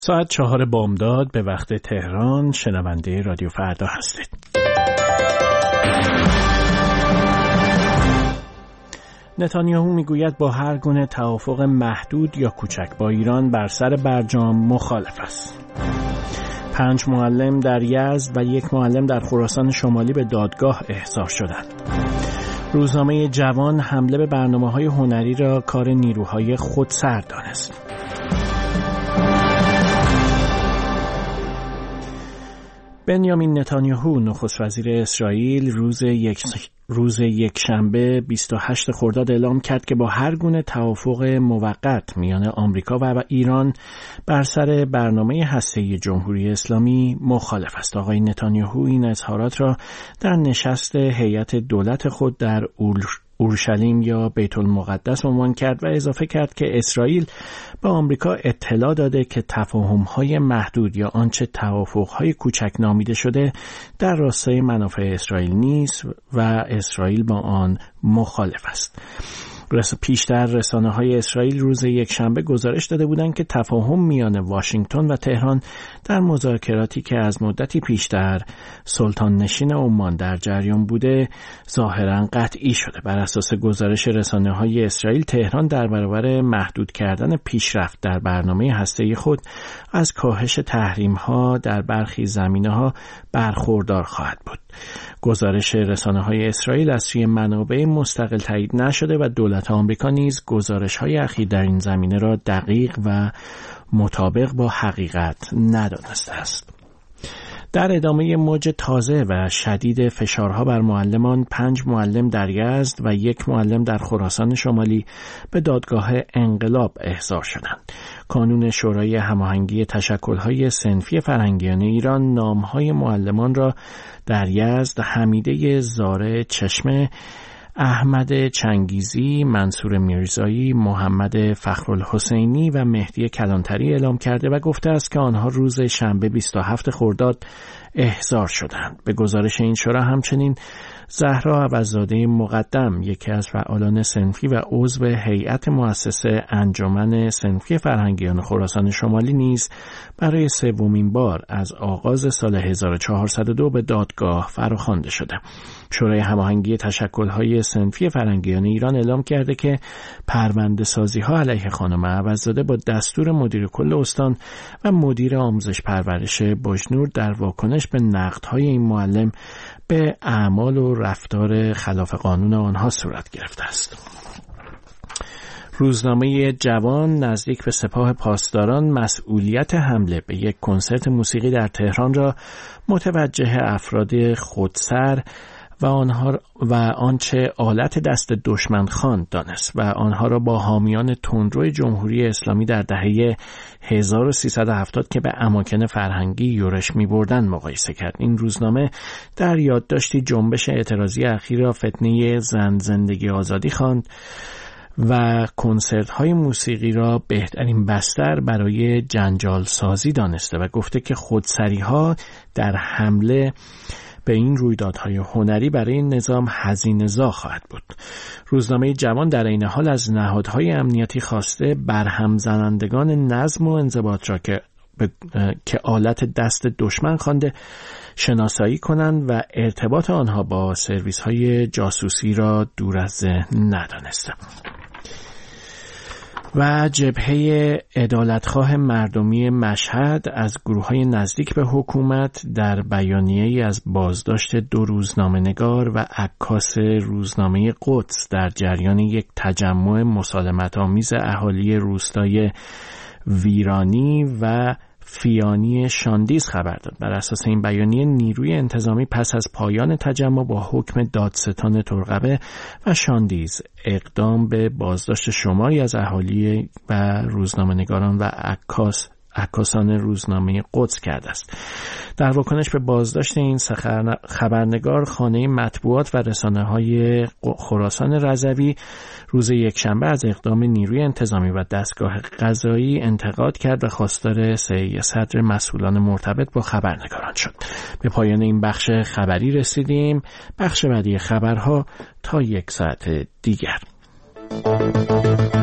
ساعت 4 بامداد به وقت تهران شنونده رادیو فردا هستید. نتانیاهو میگوید با هر گونه توافق محدود یا کوچک با ایران بر سر برجام مخالف است. 5 معلم در یزد و 1 معلم در خراسان شمالی به دادگاه احضار شدند. روزنامه جوان حمله به برنامه‌های هنری را کار نیروهای خودسر دانست. بنیامین نتانیاهو نخست وزیر اسرائیل روز یکشنبه 28 خرداد اعلام کرد که با هر گونه توافق موقت میان آمریکا و ایران بر سر برنامه هسته‌ای جمهوری اسلامی مخالف است. آقای نتانیاهو این اظهارات را در نشست هیئت دولت خود در اورشلیم یا بیت المقدس عنوان کرد و اضافه کرد که اسرائیل به آمریکا اطلاع داده که تفاهم‌های محدود یا آنچه توافق‌های کوچک نامیده شده در راستای منافع اسرائیل نیست و اسرائیل با آن مخالف است. پیشتر رسانه‌های اسرائیل روز یکشنبه گزارش داده بودند که تفاهم میان واشنگتن و تهران در مذاکراتی که از مدتی پیشتر سلطان نشین عمان در جریان بوده ظاهراً قطعی شده. بر اساس گزارش رسانه‌های اسرائیل تهران در برابر محدود کردن پیشرفت در برنامه هسته‌ای خود از کاهش تحریم‌ها در برخی زمینه‌ها برخوردار خواهد بود. گزارش رسانه‌های اسرائیل از سوی منابع مستقل تایید نشده و دولت آمریکا نیز گزارش‌های اخیر در این زمینه را دقیق و مطابق با حقیقت ندانسته است. در ادامه موج تازه و شدید فشارها بر معلمان 5 معلم در یزد و 1 معلم در خراسان شمالی به دادگاه انقلاب احضار شدند. کانون شورای هماهنگی تشکل‌های صنفی فرهنگیان ایران نام‌های معلمان را در یزد حمیده زاره چشمه، احمد چنگیزی، منصور میرزایی، محمد فخرالحسینی و مهدی کلانتری اعلام کرده و گفته است که آنها روز شنبه 27 خرداد احضار شدند. به گزارش این شورا همچنین زهرا عوض‌زاده مقدم، یکی از فعالان صنفی و عضو هیئت مؤسسه انجمن صنفی فرهنگیان خراسان شمالی نیز برای 3مین بار از آغاز سال 1402 به دادگاه فراخوانده شده. شورای هماهنگی تشکل‌های صنفی فرهنگیان ایران اعلام کرده که پرونده‌سازی‌ها علیه خانم عوض‌زاده با دستور مدیر کل استان و مدیر آموزش پرورش بجنور در واکنش به نقدهای این معلم به اعمال و رفتار خلاف قانون آنها صورت گرفته است. روزنامه جوان نزدیک به سپاه پاسداران مسئولیت حمله به یک کنسرت موسیقی در تهران را متوجه افراد خودسر و آنچه آلت دست دشمن خواند دانست و آنها را با حامیان تندرو جمهوری اسلامی در دهه 1370 که به اماکن فرهنگی یورش می‌بردند مقایسه کرد. این روزنامه در یادداشتی جنبش اعتراضی اخیر را فتنه زن زندگی آزادی خواند و کنسرت‌های موسیقی را بهترین بستر برای جنجال سازی دانسته و گفته که خودسری‌ها در حمله به این رویدادهای هنری برای این نظام هزینه‌زا خواهد بود. روزنامه جوان در این حال از نهادهای امنیتی خواسته برهم زنندگان نظم و انضباط را که آلت دست دشمن خوانده شناسایی کنند و ارتباط آنها با سرویس‌های جاسوسی را دور از ذهن ندانسته. و جبهه عدالتخواه مردمی مشهد از گروه‌های نزدیک به حکومت در بیانیه‌ای از بازداشت 2 روزنامه‌نگار و عکاس روزنامه قدس در جریان یک تجمع مسالمت‌آمیز اهالی روستای ویرانی و فیانی شاندیز خبر داد. بر اساس این بیانیه نیروی انتظامی پس از پایان تجمع با حکم دادستان ترقبه و شاندیز اقدام به بازداشت شماری از اهالی و روزنامه‌نگاران و عکاسان روزنامه قدس کرده است. در واکنش به بازداشت این خبرنگار خانه مطبوعات و رسانه‌های خراسان رضوی روز یکشنبه از اقدام نیروی انتظامی و دستگاه قضایی انتقاد کرد و خواستار صدر مسئولان مرتبط با خبرنگاران شد. به پایان این بخش خبری رسیدیم. بخش بعدی خبرها تا 1 ساعت دیگر.